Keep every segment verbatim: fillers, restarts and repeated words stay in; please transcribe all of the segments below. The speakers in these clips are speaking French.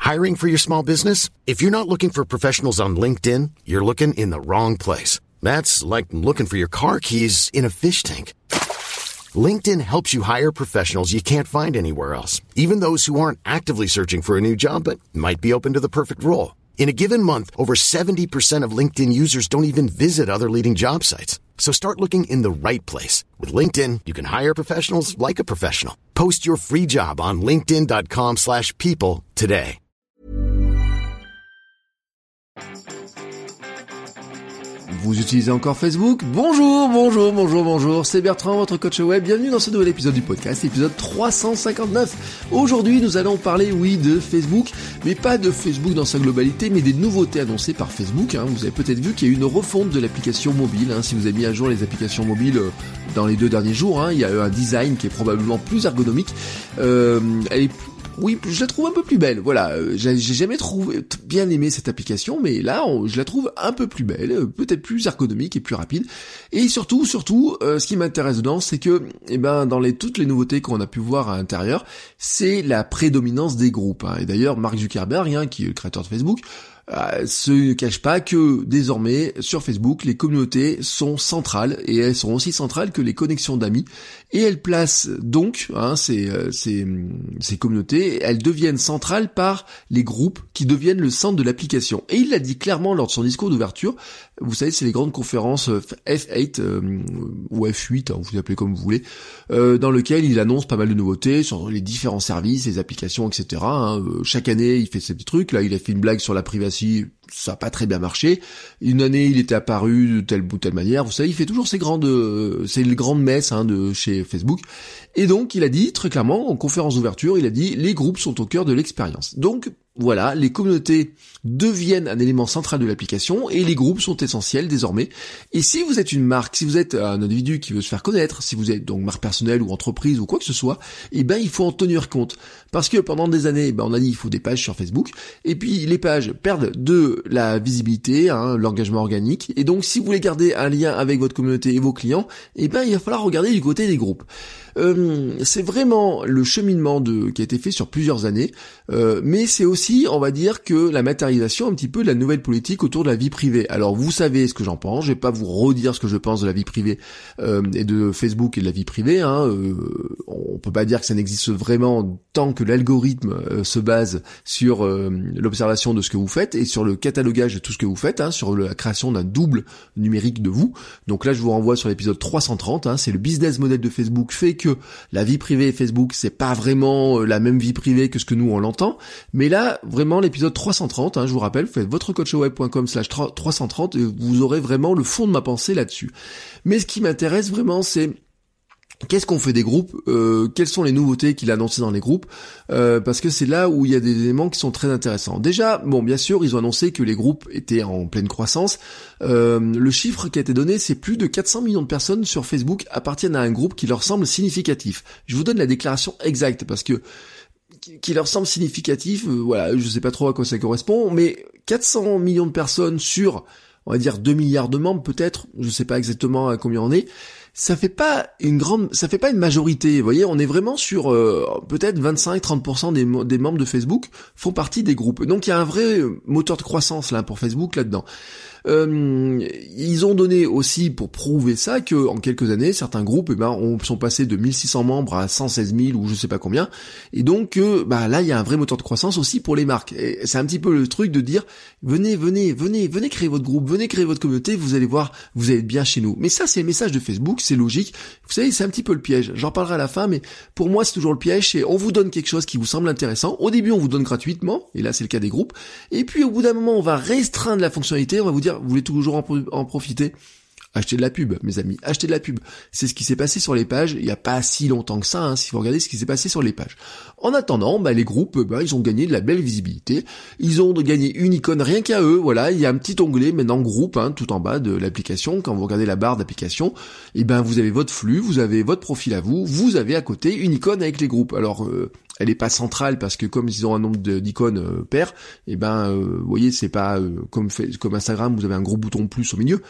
Hiring for your small business? If you're not looking for professionals on LinkedIn, you're looking in the wrong place. That's like looking for your car keys in a fish tank. LinkedIn helps you hire professionals you can't find anywhere else, even those who aren't actively searching for a new job but might be open to the perfect role. In a given month, over seventy percent of LinkedIn users don't even visit other leading job sites. So start looking in the right place. With LinkedIn, you can hire professionals like a professional. Post your free job on linkedin.com slash people today. Vous utilisez encore Facebook? Bonjour, bonjour, bonjour, bonjour, c'est Bertrand, votre coach web. Bienvenue dans ce nouvel épisode du podcast, épisode trois cent cinquante-neuf. Aujourd'hui, nous allons parler, oui, de Facebook, mais pas de Facebook dans sa globalité, mais des nouveautés annoncées par Facebook. Hein. Vous avez peut-être vu qu'il y a eu une refonte de l'application mobile. Hein. Si vous avez mis à jour les applications mobiles euh, dans les deux derniers jours, hein, il y a eu un design qui est probablement plus ergonomique. Euh, elle est Oui, je la trouve un peu plus belle. Voilà, j'ai, j'ai jamais trouvé bien aimé cette application, mais là, on, je la trouve un peu plus belle, peut-être plus ergonomique et plus rapide. Et surtout, surtout, euh, ce qui m'intéresse dedans, c'est que, eh ben, dans les toutes les nouveautés qu'on a pu voir à l'intérieur, c'est la prédominance des groupes. Hein. Et d'ailleurs, Mark Zuckerberg, hein, qui est le créateur de Facebook, Euh, se cache pas que désormais sur Facebook les communautés sont centrales et elles sont aussi centrales que les connexions d'amis et elles placent donc hein, ces, ces, ces communautés, elles deviennent centrales par les groupes qui deviennent le centre de l'application. Et il l'a dit clairement lors de son discours d'ouverture. Vous savez, c'est les grandes conférences F huit euh, ou F huit, hein, vous appelez comme vous voulez, euh, dans lequel il annonce pas mal de nouveautés sur les différents services, les applications, et cetera. Hein. Chaque année, il fait ces petits trucs. Là, il a fait une blague sur la privacité, ça n'a pas très bien marché. Une année, il était apparu de telle ou telle manière. Vous savez, il fait toujours ces grandes, euh, ces grandes messes hein, de chez Facebook. Et donc, il a dit très clairement en conférence d'ouverture, il a dit les groupes sont au cœur de l'expérience. Donc voilà, les communautés deviennent un élément central de l'application et les groupes sont essentiels désormais. Et si vous êtes une marque, si vous êtes un individu qui veut se faire connaître, si vous êtes donc marque personnelle ou entreprise ou quoi que ce soit, eh ben il faut en tenir compte. Parce que pendant des années, ben on a dit il faut des pages sur Facebook, et puis les pages perdent de la visibilité, hein, l'engagement organique, et donc si vous voulez garder un lien avec votre communauté et vos clients, eh ben il va falloir regarder du côté des groupes. Euh, c'est vraiment le cheminement de qui a été fait sur plusieurs années, euh, mais c'est aussi, on va dire, que la matérialisation un petit peu de la nouvelle politique autour de la vie privée. Alors vous savez ce que j'en pense, je vais pas vous redire ce que je pense de la vie privée euh, et de Facebook et de la vie privée. Hein. Euh, on peut pas dire que ça n'existe vraiment tant que l'algorithme euh, se base sur euh, l'observation de ce que vous faites et sur le catalogage de tout ce que vous faites, hein, sur la création d'un double numérique de vous. Donc là, je vous renvoie sur l'épisode trois cent trente. Hein, c'est le business model de Facebook fait que que la vie privée Facebook, c'est pas vraiment la même vie privée que ce que nous on l'entend, mais là, vraiment, l'épisode trois cent trente, hein, je vous rappelle, vous faites votrecoachweb.com slash trois cent trente et vous aurez vraiment le fond de ma pensée là-dessus. Mais ce qui m'intéresse vraiment, c'est qu'est-ce qu'on fait des groupes, euh, quelles sont les nouveautés qu'il a annoncées dans les groupes, euh, parce que c'est là où il y a des éléments qui sont très intéressants. Déjà, bon, bien sûr, ils ont annoncé que les groupes étaient en pleine croissance. Euh, le chiffre qui a été donné, c'est plus de quatre cents millions de personnes sur Facebook appartiennent à un groupe qui leur semble significatif. Je vous donne la déclaration exacte, parce que qui leur semble significatif, euh, voilà, je sais pas trop à quoi ça correspond, mais quatre cents millions de personnes sur, on va dire, deux milliards de membres peut-être, je sais pas exactement à combien on est, ça fait pas une grande, ça fait pas une majorité. Vous voyez, on est vraiment sur euh, peut-être vingt-cinq à trente pour cent des, des membres de Facebook font partie des groupes. Donc il y a un vrai moteur de croissance là pour Facebook là-dedans. Euh, ils ont donné aussi pour prouver ça que en quelques années certains groupes eh ben ont, sont passés de mille six cents membres à cent seize mille ou je sais pas combien, et donc euh, bah là il y a un vrai moteur de croissance aussi pour les marques. Et c'est un petit peu le truc de dire venez venez venez venez créer votre groupe, venez créer votre communauté, vous allez voir, vous allez être bien chez nous. Mais ça c'est le message de Facebook, c'est logique. Vous savez, c'est un petit peu le piège. J'en parlerai à la fin, mais pour moi c'est toujours le piège. C'est on vous donne quelque chose qui vous semble intéressant. Au début on vous donne gratuitement, et là c'est le cas des groupes. Et puis au bout d'un moment on va restreindre la fonctionnalité, on va vous dire vous voulez toujours en, pro- en profiter, achetez de la pub, mes amis, achetez de la pub. C'est ce qui s'est passé sur les pages, il n'y a pas si longtemps que ça, hein, si vous regardez ce qui s'est passé sur les pages. En attendant, bah, les groupes, bah, ils ont gagné de la belle visibilité, ils ont gagné une icône rien qu'à eux, voilà, il y a un petit onglet maintenant groupe, hein, tout en bas de l'application, quand vous regardez la barre d'application, et ben vous avez votre flux, vous avez votre profil à vous, vous avez à côté une icône avec les groupes. Alors, euh, elle est pas centrale parce que comme ils ont un nombre de, d'icônes euh, paires, et ben euh, vous voyez c'est pas euh, comme fait, comme Instagram, vous avez un gros bouton plus au milieu.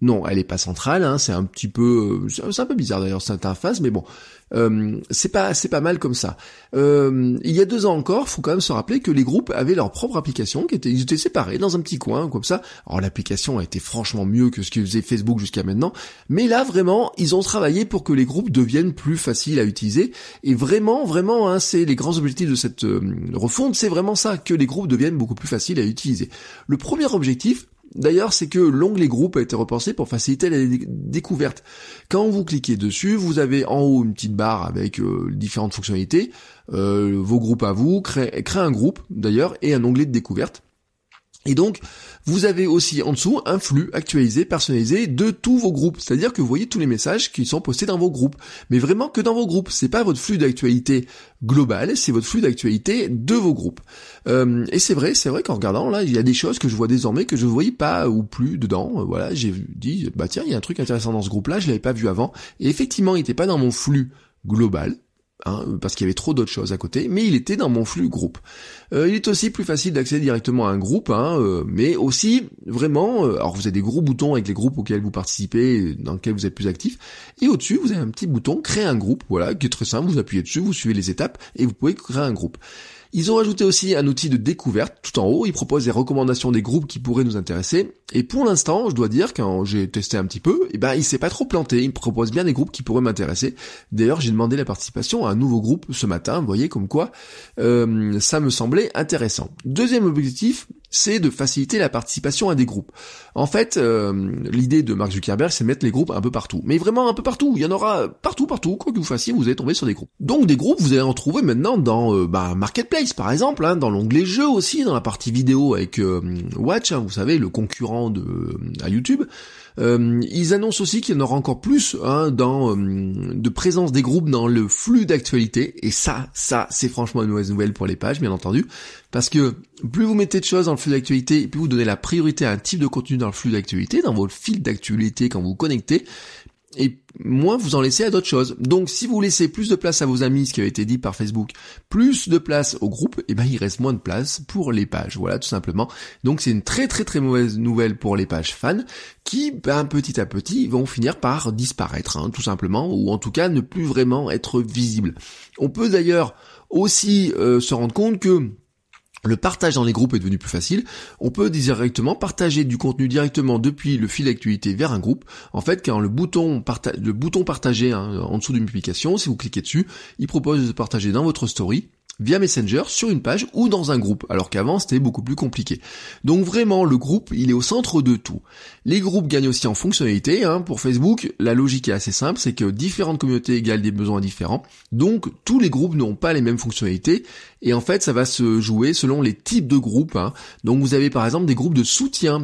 Non, elle est pas centrale, hein, c'est un petit peu, c'est un peu bizarre d'ailleurs cette interface, mais bon, euh, c'est pas, c'est pas mal comme ça. Euh, il y a deux ans encore, faut quand même se rappeler que les groupes avaient leur propre application, qui était, ils étaient séparés dans un petit coin comme ça. Alors l'application a été franchement mieux que ce que faisait Facebook jusqu'à maintenant, mais là vraiment, ils ont travaillé pour que les groupes deviennent plus faciles à utiliser. Et vraiment, vraiment, hein, c'est les grands objectifs de cette euh, refonte, c'est vraiment ça, que les groupes deviennent beaucoup plus faciles à utiliser. Le premier objectif, d'ailleurs, c'est que l'onglet groupe a été repensé pour faciliter la dé- découverte. Quand vous cliquez dessus, vous avez en haut une petite barre avec euh, différentes fonctionnalités, euh, vos groupes à vous, créer, créer un groupe d'ailleurs, et un onglet de découverte. Et donc, vous avez aussi en dessous un flux actualisé, personnalisé de tous vos groupes. C'est-à-dire que vous voyez tous les messages qui sont postés dans vos groupes. Mais vraiment que dans vos groupes. C'est pas votre flux d'actualité global, c'est votre flux d'actualité de vos groupes. Euh, et c'est vrai, c'est vrai qu'en regardant, là, il y a des choses que je vois désormais que je ne voyais pas ou plus dedans. Voilà, j'ai dit, bah tiens, il y a un truc intéressant dans ce groupe-là, je l'avais pas vu avant. Et effectivement, il n'était pas dans mon flux global. Hein, parce qu'il y avait trop d'autres choses à côté, mais il était dans mon flux groupe. Euh, il est aussi plus facile d'accéder directement à un groupe, hein, euh, mais aussi vraiment, euh, alors vous avez des gros boutons avec les groupes auxquels vous participez, dans lesquels vous êtes plus actif, et au-dessus vous avez un petit bouton créer un groupe, voilà, qui est très simple, vous appuyez dessus, vous suivez les étapes, et vous pouvez créer un groupe. Ils ont rajouté aussi un outil de découverte tout en haut, ils proposent des recommandations des groupes qui pourraient nous intéresser, et pour l'instant, je dois dire, quand j'ai testé un petit peu, eh ben il s'est pas trop planté, il me propose bien des groupes qui pourraient m'intéresser. D'ailleurs, j'ai demandé la participation à un nouveau groupe ce matin, vous voyez comme quoi euh, ça me semblait intéressant. Deuxième objectif, c'est de faciliter la participation à des groupes. En fait, euh, l'idée de Mark Zuckerberg, c'est de mettre les groupes un peu partout. Mais vraiment un peu partout, il y en aura partout, partout, quoi que vous fassiez, vous allez tomber sur des groupes. Donc des groupes, vous allez en trouver maintenant dans euh, bah, Marketplace par exemple, hein, dans l'onglet jeux aussi, dans la partie vidéo avec euh, Watch, hein, vous savez, le concurrent de à YouTube. Euh, ils annoncent aussi qu'il y en aura encore plus hein, dans euh, de présence des groupes dans le flux d'actualité, et ça, ça, c'est franchement une mauvaise nouvelle pour les pages, bien entendu, parce que plus vous mettez de choses dans le flux d'actualité, plus vous donnez la priorité à un type de contenu dans le flux d'actualité, dans votre fil d'actualité quand vous vous connectez, et moins vous en laissez à d'autres choses. Donc si vous laissez plus de place à vos amis, ce qui a été dit par Facebook, plus de place au groupe, et ben il reste moins de place pour les pages, voilà tout simplement. Donc c'est une très très très mauvaise nouvelle pour les pages fans, qui ben petit à petit vont finir par disparaître, hein, tout simplement, ou en tout cas ne plus vraiment être visibles. On peut d'ailleurs aussi euh, se rendre compte que le partage dans les groupes est devenu plus facile. On peut directement partager du contenu directement depuis le fil d'actualité vers un groupe. En fait, quand le bouton, parta- le bouton partager hein, en dessous d'une publication, si vous cliquez dessus, il propose de partager dans votre story, via Messenger, sur une page ou dans un groupe, alors qu'avant c'était beaucoup plus compliqué. Donc vraiment, le groupe, il est au centre de tout. Les groupes gagnent aussi en fonctionnalité. Hein. Pour Facebook, la logique est assez simple, c'est que différentes communautés égalent des besoins différents, donc tous les groupes n'ont pas les mêmes fonctionnalités, et en fait ça va se jouer selon les types de groupes. Hein. Donc vous avez par exemple des groupes de soutien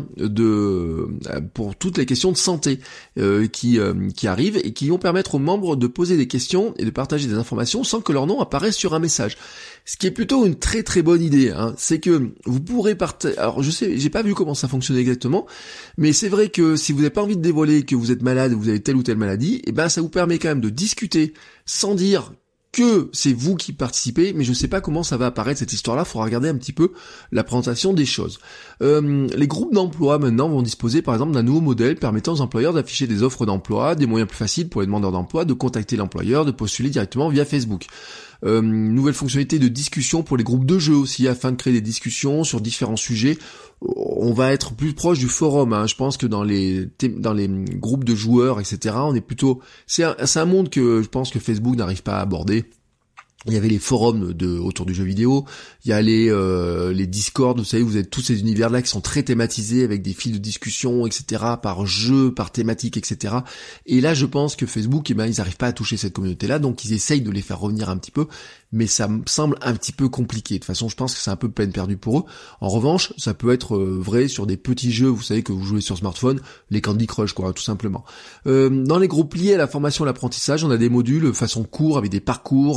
de pour toutes les questions de santé euh, qui, euh, qui arrivent et qui vont permettre aux membres de poser des questions et de partager des informations sans que leur nom apparaisse sur un message. Ce qui est plutôt une très très bonne idée, hein, c'est que vous pourrez partager. Alors je sais, j'ai pas vu comment ça fonctionne exactement, mais c'est vrai que si vous n'avez pas envie de dévoiler que vous êtes malade, vous avez telle ou telle maladie, et ben ça vous permet quand même de discuter sans dire que c'est vous qui participez, mais je sais pas comment ça va apparaître cette histoire-là, il faudra regarder un petit peu la présentation des choses. Euh, les groupes d'emploi maintenant vont disposer par exemple d'un nouveau modèle permettant aux employeurs d'afficher des offres d'emploi, des moyens plus faciles pour les demandeurs d'emploi de contacter l'employeur, de postuler directement via Facebook. Euh, nouvelle fonctionnalité de discussion pour les groupes de jeux aussi, afin de créer des discussions sur différents sujets. On va être plus proche du forum, hein. Je pense que dans les dans les groupes de joueurs, et cetera, on est plutôt... C'est un, c'est un monde que je pense que Facebook n'arrive pas à aborder. Il y avait les forums de autour du jeu vidéo, il y a les euh, les Discord, vous savez, vous avez tous ces univers-là qui sont très thématisés avec des fils de discussion, et cetera, par jeu, par thématique, et cetera. Et là, je pense que Facebook, eh ben, ils n'arrivent pas à toucher cette communauté-là, donc ils essayent de les faire revenir un petit peu, mais ça me semble un petit peu compliqué. De toute façon, je pense que c'est un peu peine perdue pour eux. En revanche, ça peut être euh, vrai sur des petits jeux, vous savez, que vous jouez sur smartphone, les Candy Crush, quoi, tout simplement. Euh, dans les groupes liés à la formation et l'apprentissage, on a des modules façon cours avec des parcours, un avancement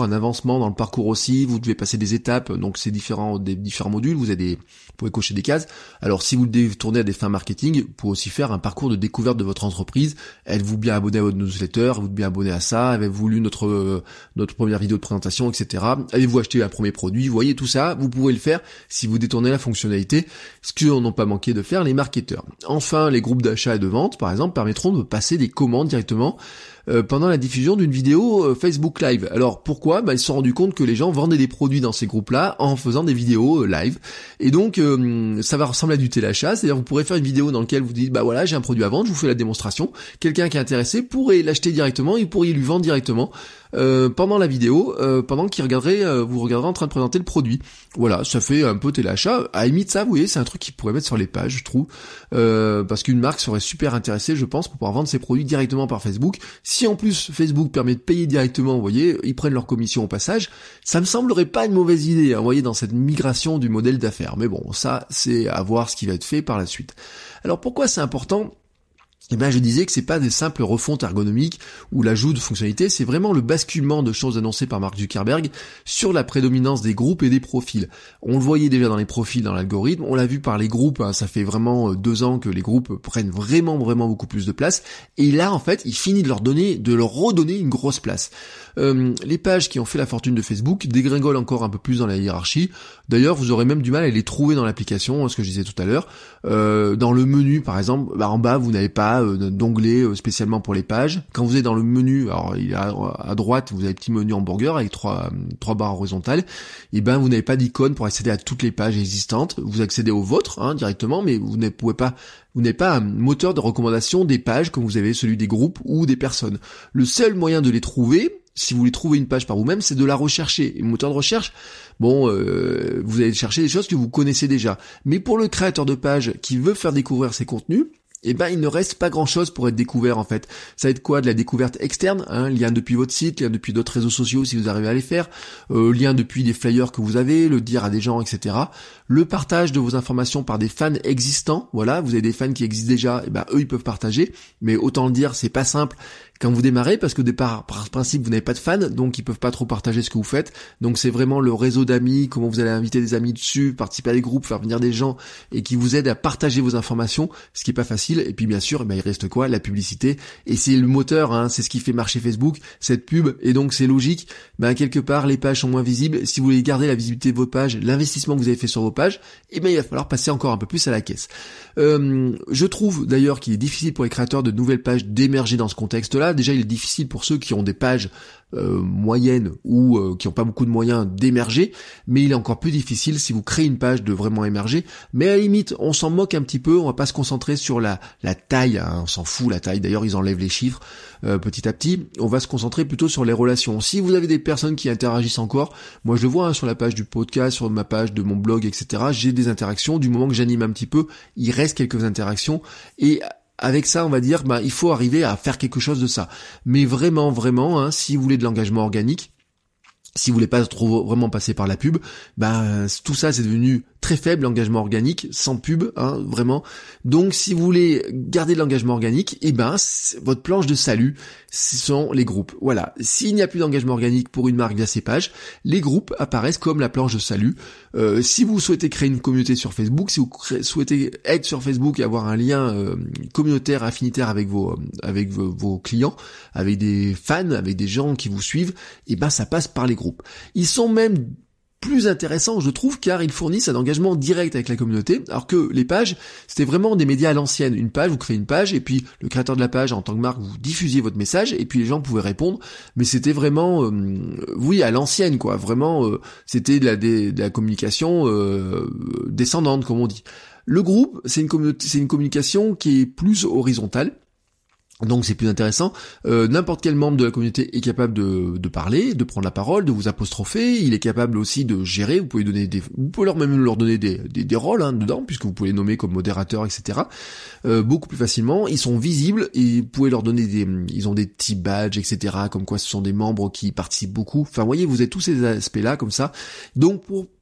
lancement, dans le parcours aussi, vous devez passer des étapes, donc c'est différent des différents modules, vous avez des, vous pouvez cocher des cases. Alors si vous le détournez à des fins marketing, vous pouvez aussi faire un parcours de découverte de votre entreprise. Êtes-vous bien abonné à votre newsletter? Êtes-vous bien abonné à ça? Avez-vous lu notre euh, notre première vidéo de présentation, et cetera. Avez-vous acheté un premier produit? Vous voyez tout ça, vous pouvez le faire si vous détournez la fonctionnalité, ce que n'ont pas manqué de faire les marketeurs. Enfin, les groupes d'achat et de vente, par exemple, permettront de passer des commandes directement Euh, pendant la diffusion d'une vidéo euh, Facebook Live. Alors pourquoi? Bah, ils se sont rendus compte que les gens vendaient des produits dans ces groupes-là en faisant des vidéos euh, live. Et donc euh, ça va ressembler à du téléachat, c'est-à-dire vous pourrez faire une vidéo dans laquelle vous dites bah voilà, j'ai un produit à vendre, je vous fais la démonstration. Quelqu'un qui est intéressé pourrait l'acheter directement, il pourrait lui vendre directement euh, pendant la vidéo, euh, pendant qu'il regarderait, euh, vous regarderez en train de présenter le produit. Voilà, ça fait un peu téléachat. À la limite ça, vous voyez, c'est un truc qu'ils pourraient mettre sur les pages, je trouve, euh, parce qu'une marque serait super intéressée, je pense, pour pouvoir vendre ses produits directement par Facebook. Si en plus Facebook permet de payer directement, vous voyez, ils prennent leur commission au passage, ça me semblerait pas une mauvaise idée, hein, vous voyez, dans cette migration du modèle d'affaires. Mais bon, ça, c'est à voir ce qui va être fait par la suite. Alors pourquoi c'est important ? Eh ben, je disais que c'est pas des simples refontes ergonomiques ou l'ajout de fonctionnalités, c'est vraiment le basculement de choses annoncées par Mark Zuckerberg sur la prédominance des groupes et des profils. On le voyait déjà dans les profils, dans l'algorithme, on l'a vu par les groupes, hein, ça fait vraiment deux ans que les groupes prennent vraiment, vraiment beaucoup plus de place, et là, en fait, il finit de leur donner, de leur redonner une grosse place. Euh, les pages qui ont fait la fortune de Facebook dégringolent encore un peu plus dans la hiérarchie. D'ailleurs, vous aurez même du mal à les trouver dans l'application, ce que je disais tout à l'heure. Euh, dans le menu, par exemple, bah, en bas, vous n'avez pas euh, d'onglet euh, spécialement pour les pages. Quand vous êtes dans le menu, alors il est à, à droite, vous avez un petit menu hamburger avec trois, trois barres horizontales. Et ben, vous n'avez pas d'icône pour accéder à toutes les pages existantes. Vous accédez aux vôtres hein, directement, mais vous ne pouvez pas. Vous n'avez pas un moteur de recommandation des pages comme vous avez celui des groupes ou des personnes. Le seul moyen de les trouver, si vous voulez trouver une page par vous-même, c'est de la rechercher. Et le moteur de recherche, bon, euh, vous allez chercher des choses que vous connaissez déjà. Mais pour le créateur de page qui veut faire découvrir ses contenus, eh ben, il ne reste pas grand-chose pour être découvert, en fait. Ça va être quoi? De la découverte externe, hein, lien depuis votre site, lien depuis d'autres réseaux sociaux si vous arrivez à les faire, euh, lien depuis des flyers que vous avez, le dire à des gens, et cetera. Le partage de vos informations par des fans existants, voilà, vous avez des fans qui existent déjà, eh ben, eux, ils peuvent partager, mais autant le dire, c'est pas simple quand vous démarrez, parce que départ, par principe, vous n'avez pas de fans, donc ils peuvent pas trop partager ce que vous faites. Donc c'est vraiment le réseau d'amis, comment vous allez inviter des amis dessus, participer à des groupes, faire venir des gens, et qui vous aident à partager vos informations, ce qui est pas facile. Et puis bien sûr, ben, il reste quoi? La publicité. Et c'est le moteur, hein, c'est ce qui fait marcher Facebook, cette pub, et donc c'est logique. Ben, quelque part, les pages sont moins visibles. Si vous voulez garder la visibilité de vos pages, l'investissement que vous avez fait sur vos pages, eh ben, il va falloir passer encore un peu plus à la caisse. Euh, je trouve d'ailleurs qu'il est difficile pour les créateurs de nouvelles pages d'émerger dans ce contexte-là. Déjà, il est difficile pour ceux qui ont des pages euh, moyennes ou euh, qui n'ont pas beaucoup de moyens d'émerger, mais il est encore plus difficile si vous créez une page de vraiment émerger. Mais à la limite, on s'en moque un petit peu, on va pas se concentrer sur la, la taille, hein, on s'en fout la taille, d'ailleurs ils enlèvent les chiffres euh, petit à petit, on va se concentrer plutôt sur les relations. Si vous avez des personnes qui interagissent encore, moi je le vois hein, sur la page du podcast, sur ma page de mon blog, et cetera, j'ai des interactions, du moment que j'anime un petit peu, il reste quelques interactions, et avec ça, on va dire, bah, il faut arriver à faire quelque chose de ça. Mais vraiment, vraiment, hein, si vous voulez de l'engagement organique, si vous voulez pas trop vraiment passer par la pub, ben tout ça c'est devenu très faible, l'engagement organique, sans pub, hein, vraiment. Donc si vous voulez garder de l'engagement organique, eh ben votre planche de salut, ce sont les groupes. Voilà. S'il n'y a plus d'engagement organique pour une marque via ses pages, les groupes apparaissent comme la planche de salut. Euh, si vous souhaitez créer une communauté sur Facebook, si vous créez, souhaitez être sur Facebook et avoir un lien euh, communautaire, affinitaire avec vos avec vos, vos clients, avec des fans, avec des gens qui vous suivent, eh ben ça passe par les groupes. Ils sont même plus intéressants, je trouve, car ils fournissent un engagement direct avec la communauté, alors que les pages, c'était vraiment des médias à l'ancienne. Une page, vous créez une page, et puis le créateur de la page, en tant que marque, vous diffusiez votre message, et puis les gens pouvaient répondre, mais c'était vraiment, euh, oui, à l'ancienne, quoi. Vraiment, euh, c'était de la, de, de la communication euh, descendante, comme on dit. Le groupe, c'est une communauté, c'est une communication qui est plus horizontale. Donc c'est plus intéressant, euh, n'importe quel membre de la communauté est capable de, de parler, de prendre la parole, de vous apostropher, il est capable aussi de gérer, vous pouvez donner des, vous pouvez leur même leur donner des, des, des rôles hein, dedans, puisque vous pouvez les nommer comme modérateur, et cetera. Euh, beaucoup plus facilement, ils sont visibles et vous pouvez leur donner des, ils ont des petits badges, et cetera. Comme quoi ce sont des membres qui participent beaucoup. Enfin, vous voyez, vous avez tous ces aspects-là comme ça. Donc pour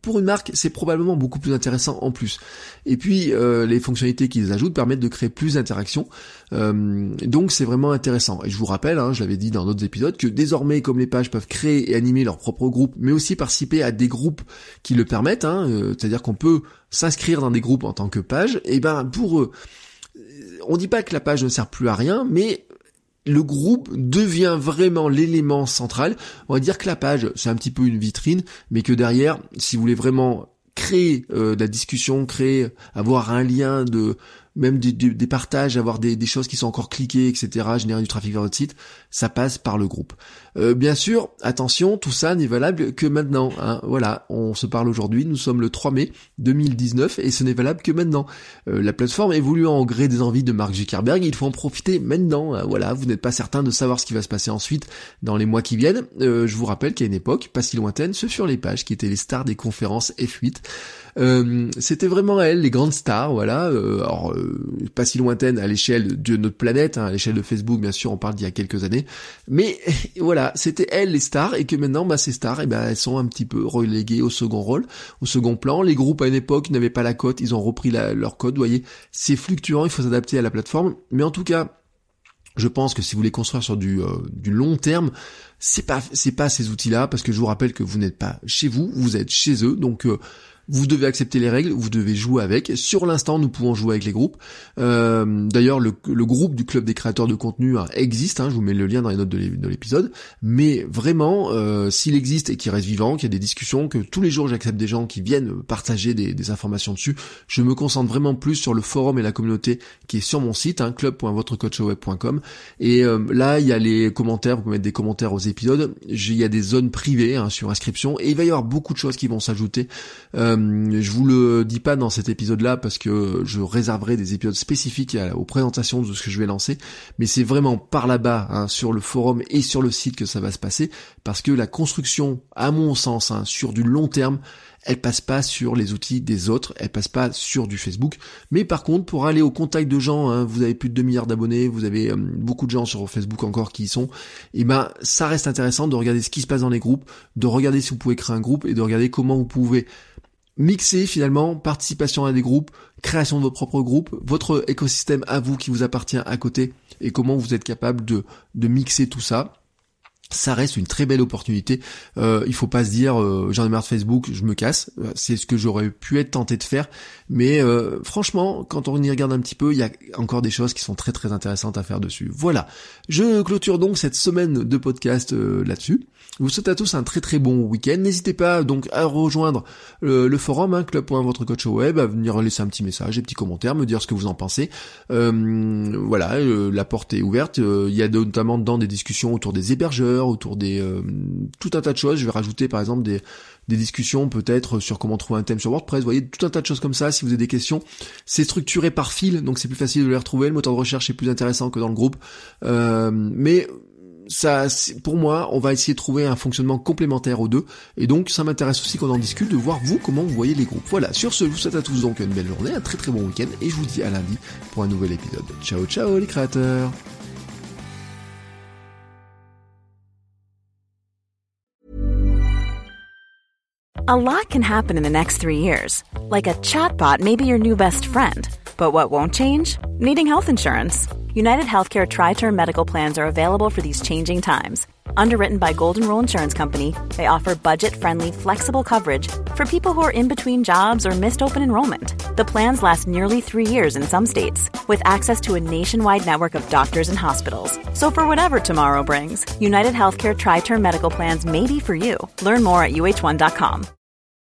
pour une marque, c'est probablement beaucoup plus intéressant en plus. Et puis, euh, les fonctionnalités qu'ils ajoutent permettent de créer plus d'interactions. Euh, donc, c'est vraiment intéressant. Et je vous rappelle, hein, je l'avais dit dans d'autres épisodes, que désormais, comme les pages peuvent créer et animer leur propre groupe, mais aussi participer à des groupes qui le permettent, hein, euh, c'est-à-dire qu'on peut s'inscrire dans des groupes en tant que page, et ben pour eux, on dit pas que la page ne sert plus à rien, mais le groupe devient vraiment l'élément central. On va dire que la page, c'est un petit peu une vitrine, mais que derrière, si vous voulez vraiment créer euh, de la discussion, créer, avoir un lien de même des, des, des partages, avoir des, des choses qui sont encore cliquées, et cetera, générer du trafic vers votre site, ça passe par le groupe. Euh, bien sûr, attention, tout ça n'est valable que maintenant. Hein. Voilà, on se parle aujourd'hui, nous sommes le trois mai deux mille dix-neuf et ce n'est valable que maintenant. Euh, la plateforme évoluant au gré des envies de Mark Zuckerberg, il faut en profiter maintenant. Hein. Voilà, vous n'êtes pas certain de savoir ce qui va se passer ensuite dans les mois qui viennent. Euh, je vous rappelle qu'à une époque, pas si lointaine, ce furent les pages qui étaient les stars des conférences F huit. Euh, c'était vraiment elles, les grandes stars, voilà. Euh, alors, euh, pas si lointaine à l'échelle de notre planète, hein, à l'échelle de Facebook, bien sûr, on parle d'il y a quelques années. Mais voilà, c'était elles les stars, et que maintenant, bah, ces stars, eh ben, elles sont un petit peu reléguées au second rôle, au second plan. Les groupes à une époque n'avaient pas la cote, ils ont repris la, leur code. Vous voyez, c'est fluctuant, il faut s'adapter à la plateforme. Mais en tout cas, je pense que si vous voulez construire sur du, euh, du long terme, c'est pas, c'est pas ces outils-là, parce que je vous rappelle que vous n'êtes pas chez vous, vous êtes chez eux, donc. Euh, Vous devez accepter les règles, vous devez jouer avec. Sur l'instant, nous pouvons jouer avec les groupes. Euh, d'ailleurs, le, le groupe du club des créateurs de contenu hein, existe. Hein, je vous mets le lien dans les notes de l'épisode. Mais vraiment, euh, s'il existe et qu'il reste vivant, qu'il y a des discussions, que tous les jours j'accepte des gens qui viennent partager des, des informations dessus, je me concentre vraiment plus sur le forum et la communauté qui est sur mon site, hein, club point votre coach web point com. Et euh, là, il y a les commentaires. Vous pouvez mettre des commentaires aux épisodes. Il y a des zones privées hein, sur inscription. Et il va y avoir beaucoup de choses qui vont s'ajouter. Euh, Je vous le dis pas dans cet épisode-là parce que je réserverai des épisodes spécifiques aux présentations de ce que je vais lancer, mais c'est vraiment par là-bas, hein, sur le forum et sur le site que ça va se passer, parce que la construction, à mon sens, hein, sur du long terme, elle passe pas sur les outils des autres, elle passe pas sur du Facebook, mais par contre, pour aller au contact de gens, hein, vous avez plus de deux milliards d'abonnés, vous avez euh, beaucoup de gens sur Facebook encore qui y sont, et ben ça reste intéressant de regarder ce qui se passe dans les groupes, de regarder si vous pouvez créer un groupe et de regarder comment vous pouvez mixer finalement participation à des groupes, création de votre propre groupe, votre écosystème à vous qui vous appartient à côté, et comment vous êtes capable de, de mixer tout ça. Ça reste une très belle opportunité. Euh, il faut pas se dire euh, j'en ai marre de Facebook, je me casse. C'est ce que j'aurais pu être tenté de faire, mais euh, franchement, quand on y regarde un petit peu, il y a encore des choses qui sont très très intéressantes à faire dessus. Voilà. Je clôture donc cette semaine de podcast euh, là-dessus. Je vous souhaite à tous un très très bon week-end. N'hésitez pas donc à rejoindre le, le forum, hein, club point votre coach web, à venir laisser un petit message, des petits commentaires, me dire ce que vous en pensez. Euh, voilà, euh, la porte est ouverte. Euh, il y a notamment dedans des discussions autour des hébergeurs, autour des euh, tout un tas de choses. Je vais rajouter par exemple des des discussions peut-être sur comment trouver un thème sur WordPress. Vous voyez, tout un tas de choses comme ça. Si vous avez des questions, c'est structuré par fil, donc c'est plus facile de les retrouver. Le moteur de recherche est plus intéressant que dans le groupe, euh, mais ça, pour moi, on va essayer de trouver un fonctionnement complémentaire aux deux, et donc ça m'intéresse aussi qu'on en discute, de voir vous comment vous voyez les groupes. Voilà, sur ce, je vous souhaite à tous donc une belle journée, un très très bon week-end, et je vous dis à lundi pour un nouvel épisode. Ciao ciao les créateurs. A lot can happen in the next three years. Like a chatbot may be your new best friend. But what won't change? Needing health insurance. United Healthcare Tri-Term Medical Plans are available for these changing times. Underwritten by Golden Rule Insurance Company, they offer budget-friendly, flexible coverage for people who are in between jobs or missed open enrollment. The plans last nearly three years in some states, with access to a nationwide network of doctors and hospitals. So for whatever tomorrow brings, United Healthcare Tri-Term Medical Plans may be for you. Learn more at U H one dot com.